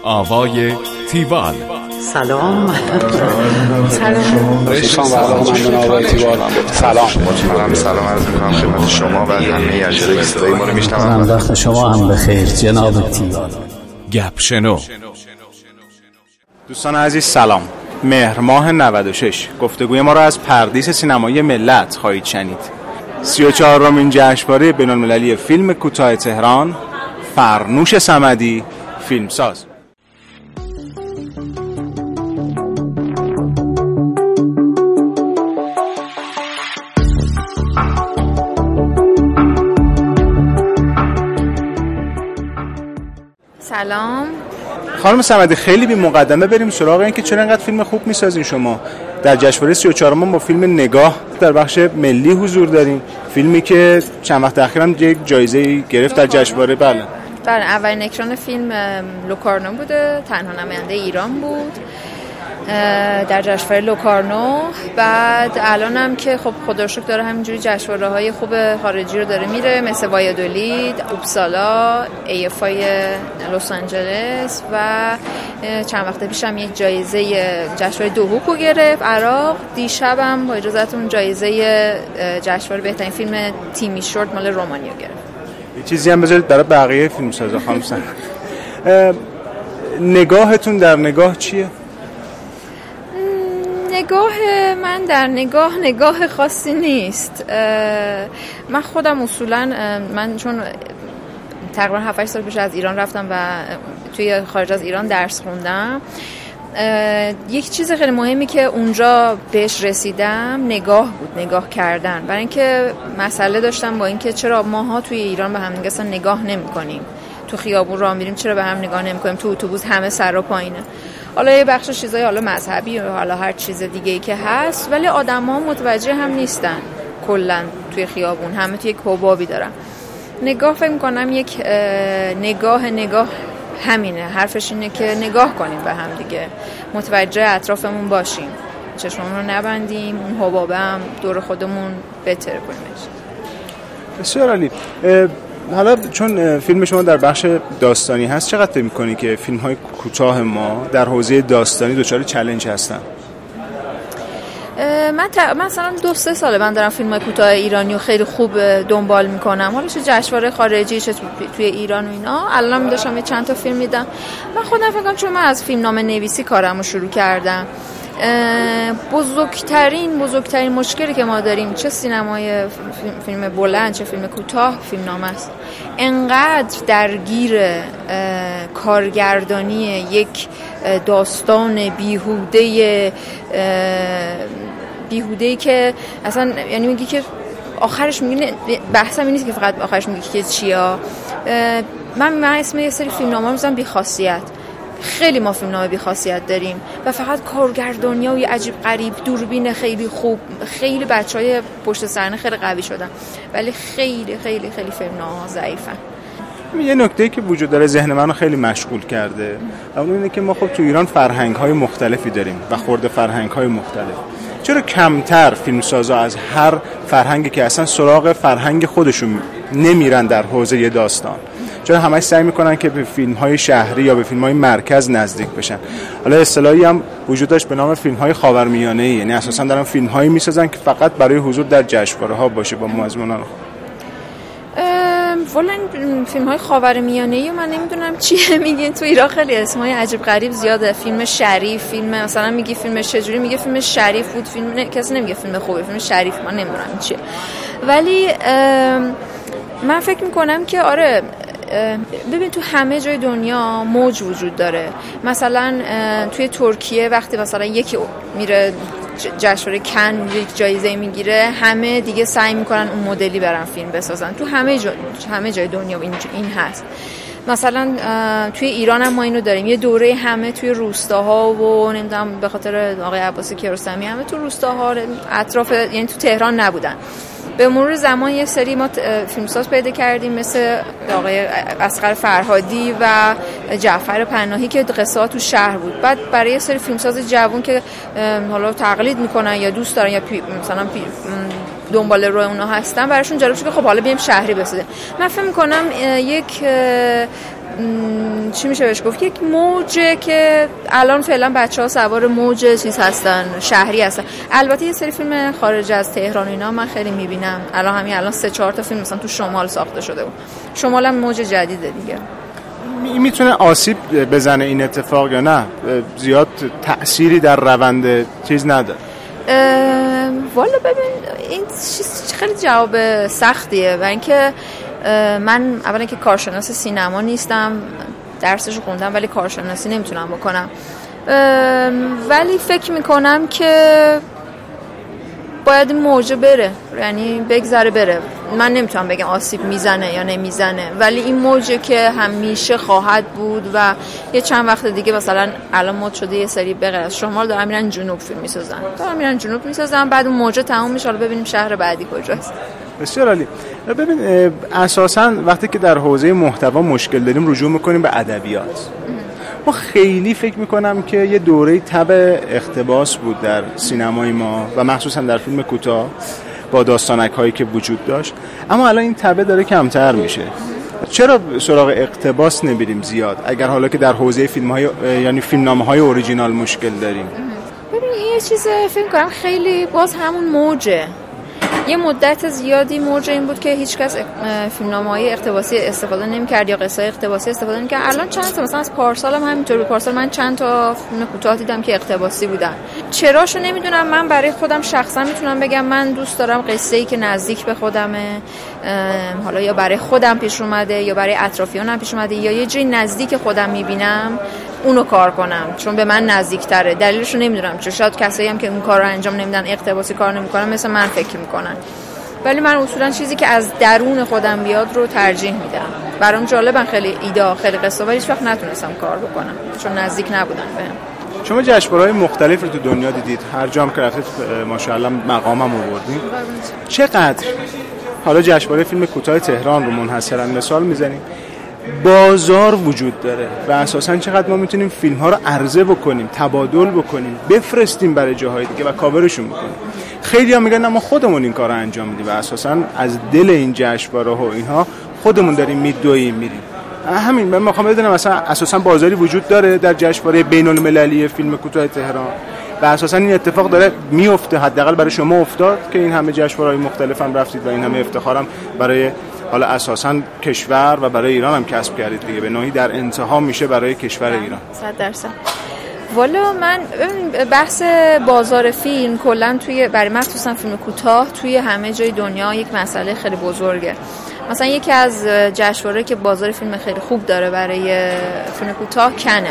آوای تیوال. سلام. سلام عرض می‌کنم خدمت شما و همه اجرای صدای ما رو میشنوم. وقت شما هم بخیر جناب تیوال. گپ شنو. دوستان عزیز سلام. مهر ماه 96 گفتگوی ما را از پردیس سینمایی ملت خواهید شنید. 34مین جشنواره بین‌المللی فیلم کوتاه تهران، فرنوش صمدی فیلمساز. سلام خانم صمدی، خیلی بی مقدمه بریم سراغ این که چرا اینقدر فیلم خوب میسازین شما. در جشنواره 34م با فیلم نگاه در بخش ملی حضور داریم، فیلمی که چند وقت اخیر هم یک جایزه گرفت در جشنواره. بله اولین اکران فیلم لوکارنو بوده، تنها نماینده ایران بود در جشنواره لوکارنو. بعد الان هم که خب خدا رو شکر داره همینجوری جشنواره های خوب خارجی رو داره میره، مثل وایادولید، اوبسالا، ایفای لس آنجلس و چند وقت پیش هم یک جایزه جشنواره دوحوکو گرفت عراق. دیشب هم با اجازهتون جایزه جشنواره بهترین فیلم تیمی شورت مال رومانیا گرفت. یه چیزی هم بذارید برای بقیه فیلمسازا خانم صمدی. نگاهتون در نگاه چیه؟ نگاه من در نگاه خاصی نیست. من خودم اصولا من چون تقریبا 7-8 سال پیش از ایران رفتم و توی خارج از ایران درس خوندم، یک چیز خیلی مهمی که اونجا بهش رسیدم نگاه بود، نگاه کردن. برای اینکه مسئله داشتم با اینکه چرا ماها توی ایران به هم دیگه اصلا نگاه نمی‌کنیم، تو خیابون راه میریم چرا به هم نگاه نمی‌کنیم، تو اتوبوس همه سر و پایینه. حالا یه بخش چیزای حالا مذهبی و حالا هر چیز دیگه‌ای که هست، ولی آدم‌ها متوجه هم نیستن. کلاً توی خیابون همه توی یک حبابی دارن. نگاه فکر می‌کنم یک نگاه همینه، حرفش اینه که نگاه کنیم به هم دیگه، متوجه اطرافمون باشیم، چشممون رو نبندیم، اون حبابه هم دور خودمون بهتر کنیمش. بسیار عالی. حالا چون فیلم شما در بخش داستانی هست، چقدر فکر می‌کنی که فیلم‌های کوتاه ما در حوزه داستانی دچار چالش هستن؟ من مثلا 2-3 ساله من دارم فیلم‌های کوتاه ایرانی رو خیلی خوب دنبال می‌کنم، حالا چه جشنواره خارجی چه توی ایران و اینا. الان داشتم یه چند تا فیلم میدم. من خودم فکر کنم چون من از فیلمنامه نویسی کارمو شروع کردم، بزرگترین مشکلی که ما داریم، چه سینمای فیلم بلند چه فیلم کوتاه، فیلمنامه است. انقدر درگیر کارگردانی یک داستان بیهوده‌ای که اصلا یعنی میگی که آخرش میگی بحثم این نیست که فقط آخرش میگی که چیا. من اسم یه سری فیلمنامه رو میذارم بی‌خاصیت. خیلی ما فیلمنامه بی‌خاصیت داریم و فقط کارگردانی‌ها و عجیب غریب، دوربین خیلی خوب، خیلی بچهای پشت صحنه خیلی قوی شدن، ولی خیلی خیلی خیلی فیلمنامه‌ها ضعیفن. یه نکته‌ای که وجود داره ذهن منو خیلی مشغول کرده، اون اینه که ما خب تو ایران فرهنگ‌های مختلفی داریم و خورده فرهنگ‌های مختلف. چرا کمتر فیلمسازا از هر فرهنگی که اصلا سراغ فرهنگ خودشون نمیرن در حوزه داستان؟ چرا همش سعی میکنن که به فیلم‌های شهری یا به فیلم‌های مرکز نزدیک بشن؟ حالا اصطلاحی هم وجود داشت به نام فیلم‌های خاورمیانه‌ای، یعنی اساساً دارن فیلم‌هایی میسازن که فقط برای حضور در جشنواره‌ها باشه با مضمونان. والا این فیلم‌های خاورمیانه‌ای من نمیدونم چیه میگین، تو ایران خیلی اسمای عجیب غریب زیاده. فیلم شریف، فیلم مثلا میگی فیلمش چجوری، میگه فیلم شریف بود، فیلم کسی نمیگه فیلم خوبه، فیلم شریف من نمیدونم چیه. ولی من فکر میکنم که آره، ببین تو همه جای دنیا موج وجود داره. مثلا توی ترکیه وقتی مثلا یکی میره جشنواره کن یک جایزه میگیره، همه دیگه سعی میکنن اون مدلی برن فیلم بسازن. تو همه جای دنیا این هست. مثلا توی ایران هم ما اینو داریم، یه دوره همه توی روستاها و نمیدونم به خاطر آقای عباسی کیارستمی همه تو روستاها اطراف، یعنی تو تهران نبودن. به مرور زمان یه سری ما فیلمساز پیدا کردیم مثل آقای اصغر فرهادی و جعفر پناهی که قصه‌ها تو شهر بود. بعد برای یه سری فیلمساز جوان که حالا تقلید میکنن یا دوست دارن یا مثلا دنبال روی اونا هستن، براشون جالب شد که خب حالا بیایم شهری بسازیم. من فکر میکنم یک چی میشه بهش گفت، یک موجه که الان فعلا بچه‌ها سوار موج چیز هستن، شهری هستن. البته یه سری فیلم خارج از تهران اینا من خیلی میبینم، الان 3-4 تا فیلم مثلا تو شمال ساخته شده بود. شمال هم موج جدیده دیگه. میتونه آسیب بزنه این اتفاق یا نه؟ زیاد تأثیری در روند چیز نداره؟ والا ببین این چیز خیلی جواب سختیه و اینکه من اولا که کارشناس سینما نیستم، درسش خوندم ولی کارشناسی نمیتونم بکنم، ولی فکر میکنم که باید موجه بره، یعنی بگذره بره. من نمیتونم بگم آسیب میزنه یا نمیزنه، ولی این موجه که همیشه خواهد بود و یه چند وقت دیگه مثلا الان مد شده یه سری بغیر از شمال دارن میرن جنوب فیلم میسازن، بعد اون موجه تموم میشه، حالا ببینیم شهر بعدی کجاست. بسیار عالی. ببین اساساً وقتی که در حوزه محتوا مشکل داریم رجوع میکنیم به ادبیات. ما خیلی فکر میکنم که یه دوره تب اقتباس بود در سینمای ما و مخصوصا در فیلم کوتاه با داستانک هایی که وجود داشت، اما الان این تبه داره کمتر میشه. چرا سراغ اقتباس نمیریم زیاد اگر حالا که در حوزه فیلم های یعنی فیلمنامه های اوریجینال مشکل داریم؟ ببین یه چیز فکر کنم خیلی باز همون موجه. یه مدت زیادی موج این بود که هیچکس فیلمنامه‌های اقتباسی استفاده نمی‌کرد یا قصه‌های اقتباسی استفاده نمی‌کرد. الان چند تا مثلا از پارسال هم همینطور، پارسال من چند تا فیلم کوتاه دیدم که اقتباسی بودن. چراشو نمیدونم. من برای خودم شخصا میتونم بگم من دوست دارم قصه‌ای که نزدیک به خودمه، حالا یا برای خودم پیش اومده یا برای اطرافیانم پیش اومده یا یه جای نزدیک خودم می‌بینم اونو کار کنم، چون به من نزدیک‌تره. دلیلشو نمیدونم، چون شاید کسایی هم که اون کارو انجام نمیدن اقتباسی کار نمی‌کنن مثل من فکر می‌کنن، ولی من اصولا چیزی که از درون خودم بیاد رو ترجیح میدم. برام جالبن خیلی ایده، خیلی قصه، ولی هیچ وقت نتونستم کار بکنم چون نزدیک نبودن بهم. شما جشنواره‌های مختلف رو تو دنیا دیدید، هر جا هم که رفتید ماشاءالله مقامم آوردین. چقدر حالا جشنواره فیلم کوتاه تهران رو منحصرا مثال میزنیم، بازار وجود داره و اساساً چقدر ما میتونیم فیلم ها رو عرضه بکنیم، تبادل بکنیم، بفرستیم برای جاهای دیگه و کاورشون بکنیم. خیلی ها میگن ما خودمون این کار رو انجام میدیم و اساساً از دل این جشنواره ها اینها خودمون داریم میدویم میریم. همین من میخوام بدونم مثلا اساساً بازاری وجود داره در جشنواره بین‌المللی فیلم کوتاه تهران و اساساً این اتفاق داره میفته، حداقل برای شما افتاد که این همه جشنواره‌های مختلف هم رفتید و این همه افتخارم برای حالا اساساً کشور و برای ایران هم کسب کردید دیگه، به نوعی در انتها میشه برای کشور ایران. 100%. والا من بحث بازار فیلم کلا توی برای مخصوصا فیلم کوتاه توی همه جای دنیا یک مسئله خیلی بزرگه. مثلا یکی از جشنواره‌ای که بازار فیلم خیلی خوب داره برای فیلم کوتاه کنه،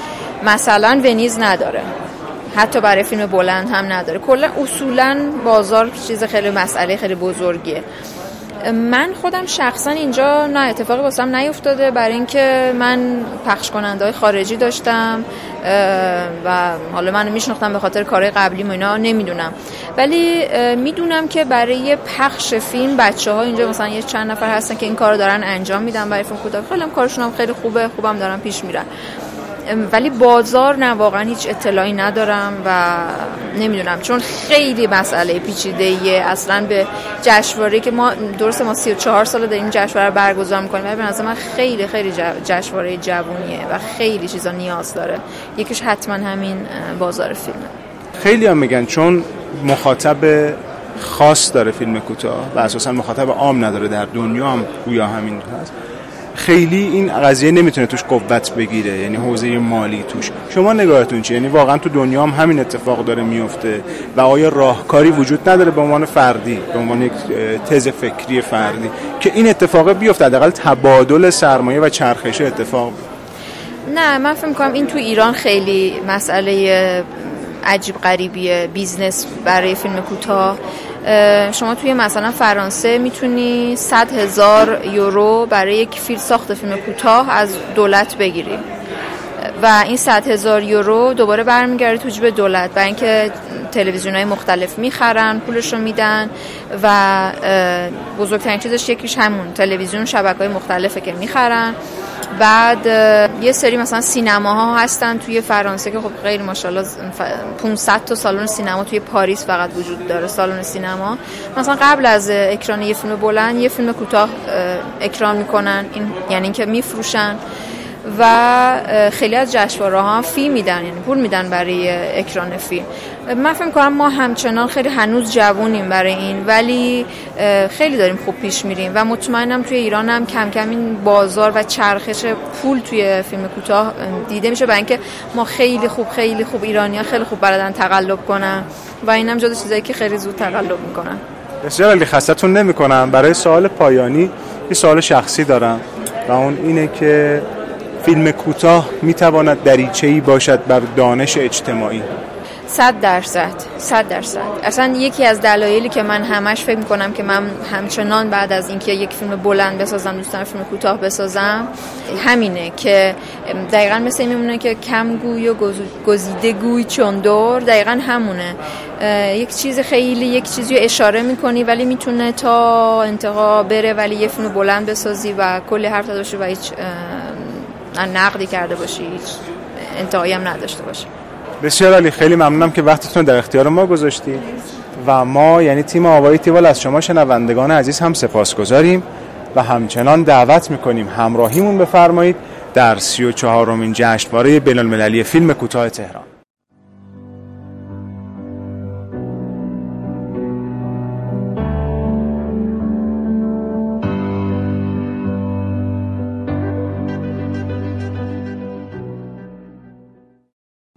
مثلا ونیز نداره، حتی برای فیلم بلند هم نداره. کلا اصولا بازار چیز خیلی مسئله خیلی بزرگیه. من خودم شخصا اینجا نه اتفاقی واسم نیفتاده، برای اینکه من پخش کننده‌های خارجی داشتم و حالا منو میشناختم به خاطر کارهای قبلیم و اینا، نمیدونم، ولی میدونم که برای پخش فیلم بچه‌ها اینجا مثلا یه چند نفر هستن که این کارو دارن انجام میدن برای فیلم کوتاه. خیلی هم کارشون هم خیلی خوبه، خوبم دارن پیش میرن، ولی بازار نه، واقعا هیچ اطلاعی ندارم و نمیدونم، چون خیلی مسئله پیچیده‌ایه. اصلا به جشنواره که ما درسته ما 34 سال داریم جشنواره برگزار می‌کنیم، ولی به نظر من خیلی خیلی جشنواره جوونیه و خیلی چیزا نیاز داره. یکیش حتما همین بازار فیلمه. خیلی هم میگن چون مخاطب خاص داره فیلم کوتاه و اساسا مخاطب عام نداره، در دنیا هم گویا همین هست، خیلی این قضیه نمیتونه توش قوت بگیره، یعنی حوزه مالی توش. شما نگاهتون چیه؟ یعنی واقعا تو دنیا هم همین اتفاق داره میفته و آیا راهکاری وجود نداره به عنوان فردی، به عنوان یک تز فکری فردی که این اتفاق بیفته، حداقل تبادل سرمایه و چرخش اتفاق؟ نه، من فکر می‌کنم این تو ایران خیلی مسئله عجیب غریبیه بیزنس برای فیلم کوتاه. شما توی مثلا فرانسه میتونی 100,000 یورو برای یک فیلم ساخت فیلم کوتاه از دولت بگیری و این 100,000 یورو دوباره برمیگرده تو جیب دولت، برای اینکه تلویزیون‌های مختلف میخرن، پولش رو میدن و بزرگترین چیزش یکیش همون تلویزیون شبکه‌های مختلفه که میخرن. بعد یه سری مثلا سینماها هستن توی فرانسه که خب خیلی ماشاءالله 500 تا سالن سینما توی پاریس فقط وجود داره، سالن سینما. مثلا قبل از اکران یه فیلم بلند یه فیلم کوتاه اکران میکنن، این یعنی اینکه میفروشن و خیلی از جشنواره‌ها هم فیلم میدن، یعنی پول میدن برای اکران فیلم. من فکر می‌کنم ما همچنان خیلی هنوز جوونیم برای این، ولی خیلی داریم خوب پیش میریم و مطمئنم توی ایران هم کم کم این بازار و چرخش پول توی فیلم کوتاه دیده میشه، برای اینکه ما خیلی خوب ایرانی‌ها خیلی خوب بلدن تقلب کنن و اینم جزو چیزایی که خیلی زود تقلب میکنن. بسیار عالی، خستتون نمی‌کنم. برای سوال پایانی یه سوال شخصی دارم و اون اینه که فیلم کوتاه میتواند دریچه‌ای باشد بر دانش اجتماعی؟ 100%. اصلا یکی از دلایلی که من همش فکر میکنم که من همچنان بعد از اینکه یک فیلم بلند بسازم دوست دارم فیلم کوتاه بسازم همینه که دقیقاً مثل این میمونه که کم گوی و گزیده گوی چون دور، دقیقاً همونه. یک چیزی رو اشاره میکنی ولی میتونه تا انتها بره، ولی یه فیلم بلند بسازی و کلی حرف زده باشی و هیچ نقدی کرده باشی، هیچ انتهایی هم نداشته باشی. بسیار عالی، خیلی ممنونم که وقتتون در اختیار ما گذاشتید و ما یعنی تیم آوای تیوال از شما شنوندگان عزیز هم سپاسگزاریم و همچنان دعوت میکنیم همراهیمون بفرمایید در 34مین جشنواره بین‌المللی فیلم کوتاه تهران.